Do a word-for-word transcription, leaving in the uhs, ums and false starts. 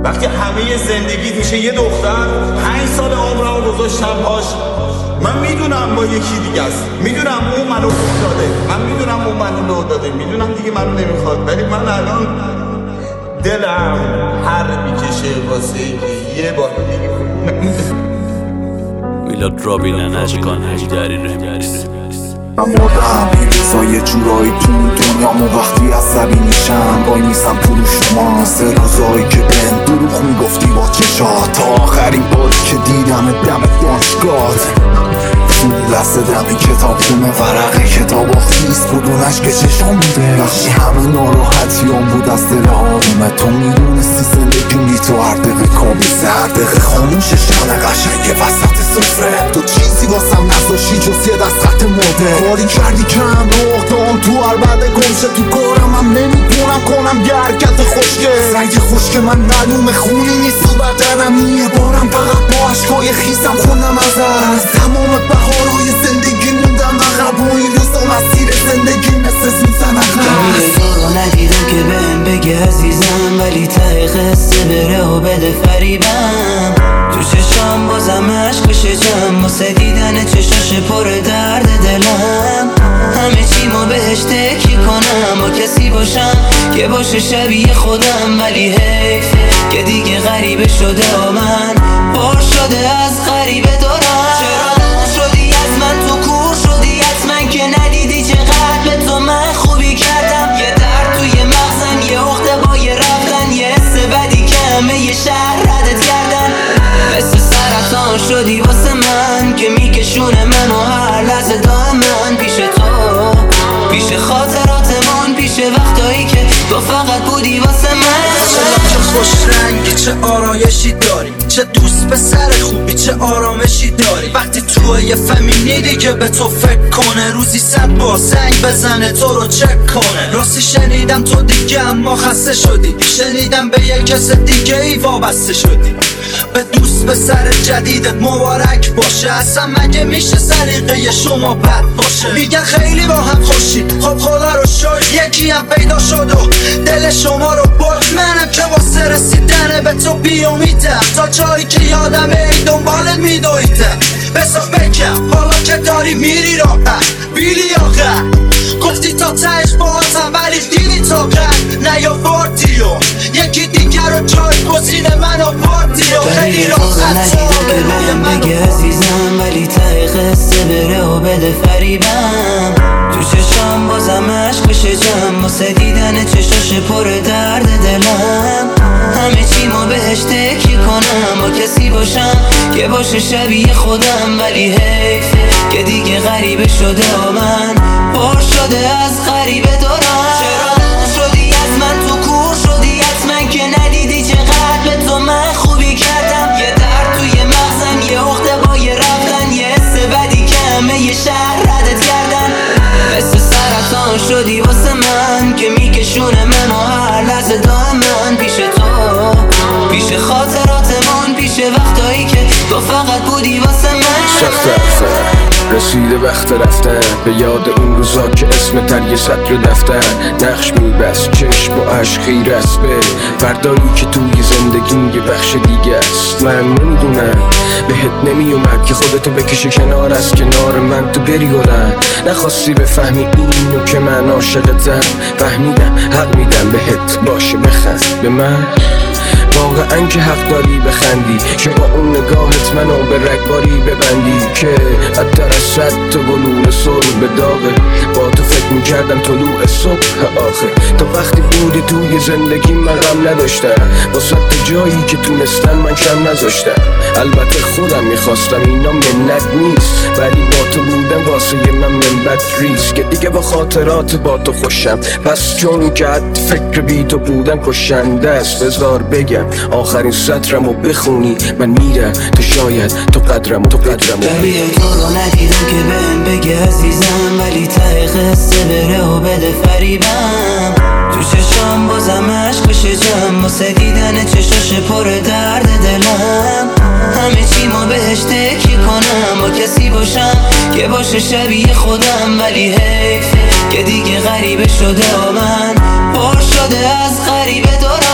وقتی همه زندگیت میشه یه دختر، پنج سال عمرمو گذاشتم باش. من میدونم با یکی دیگه است، میدونم اون منو لو داده، من میدونم اون منو لو داده، میدونم دیگه منو نمیخواد، ولی من الان دلم هر میکشه واسه یه بار میلاد رابین نجکان هیدری رمیکس. من مردم میریزا یه جورایی تو دنیامو وقتی عصبی میشم وای میسم تو شما سه روزایی که بهم دروغ میگفتی با چشات تا آخرین باری که دیدم دم دانشگاهت تو لحظه دم کتاب خونه ورقه کتاب خیس بود و نشک چشام میده وقتی همه ناراحتیام بود از دل آرومه تو میدونستی زندگی بی تو هر دقیقه کابیسه هر دقیقه خاموشه شانه قشنگه وسط سفره تو چیزی واسم نذاشی جز یه دست خط مرده کاری کردی کم روحتام تو هر بعد گمشه تو کارم هم نمیتونم کنم یه حرکت خوشگه رنگ خوشگه من معلوم خونی نیست تو بدنم یه بارم فقط با عشقای خیسم خوندم از تمام بهارهای زندگی موندم عقب و این روزا مسیر زندگی مثل سوزن عقب تو رو ندیدم که بهم بگه عزیزم ولی ته قصه بره و بده فریبم تو چشام بازم عشق بشه جمع واسه دیدن چشاش پر درد دلم همه چیمو بهش تکی کنم با کسی باشم که باشه شبیه خودم ولی حیف که دیگه غریبه شده و من بار شده از غریبه دارم چرا شدی از من تو کور شدی از من که ندیدی چقدر به تو من خوبی کردم یه درد توی مغزم یه عقده با یه رفتن یه حس بدی که همه یه شهر ردت کردن مثل سرطان شدی واسه من که میکشونه منو هر لحظه دائما پیش تو پیش خاطراتمون پیش وقتایی که تو فقط بودی واسه من چه خوش رنگی چه آرایشی داری چه دوست پسر خوبی چه آرامشی داری وقتی تو یه فهمیدی که به تو فکر کنه روزی صد بار زنگ بزنه تو رو چک کنه راستی شنیدم تو دیگه اما خسته شدی شنیدم به یه کس دیگه ای وابسته شدی به دوست پسر جدیدت مبارک باشه اصلا مگه میشه سلیقه شما بد باشه میگن خیلی با هم خوشید خب خدا رو شد یکی هم پیدا شد و دل شما رو برد منم که واسه رسیدن به تو بیامیدم تا جایی که یادم ای دنبالت میدویدم بسا بگم حالا که داری میری راحت بیلی آخر گفتی تا تهش باهاتم ولی دیدی تا قد نیاوردی و یکی دیگر رو جای گزین من آوردی و خیلی راحت ندیدم که بهم بگه عزیزم ولی ته قصه بره و بده فریبم تو چشام بازم عشق بشه جمع واسه دیدن چشاش پر درد دلم همه چیمو بهش تکی کنم با کسی باشم که باشه شبیه خودم ولی حیف که دیگه غریبه شده و من بار شده از غریبه دارم چرا شدی از من تو کور شدی از من که ندیدی چقدر به تو من خوبی کردم یه درد توی مغزم یه عقده با یه رفتن یه حس بدی که همه یه شهر ردت کردن مثل سرطان شدی واسه من که میکشونه منو هر لحظه دائما پیش تو پیش خاطراتمون پیش وقتایی که تو فقط بودی واسه من سخت رسیده وقت رفتن به یاد اون روزا که اسم تر یه سطر دفتر نقش میبست چشم و عشق خیره است به فردایی که توی زندگی یه بخش دیگه است من نمیدونم بهت نمیومد که خودتو بکشی کنار از کنار من تو بری گلن نخواستی بفهمی اینو که من عاشقتم فهمیدم حق میدم بهت باشه بخند به من واقعا که حق داری بخندی که با اون نگاهت منو به رگباری ببندی که بدتر از صد تا گلوله سر به داغه با تو فکر میکردم طلوع صبح آخه تا وقتی بودی توی زندگی من غم نداشتم با صد جایی که تونستم من کم نذاشتم البته خودم میخواستم اینا منت نیست ولی با تو بودم واسه من منبت ریست که دیگه با خاطرات با تو خوشم پس چون که حد فکر بی تو بودن کشنده است بذار بگم آخرین سطرمو بخونی من میرم تو شاید تو قدرمو تو قدرمو ببین تو رو ندیدم که بهم بگه عزیزم ولی ته قصه بره و بده فریبم تو چشام بازم عشق بشه جمع واسه دیدن چشاش پر درد دلم همه چیمو بهش تکی کنم با کسی باشم که باشه شبیه خودم ولی حیف که دیگه غریبه شده و من بار شده از غریبه دارم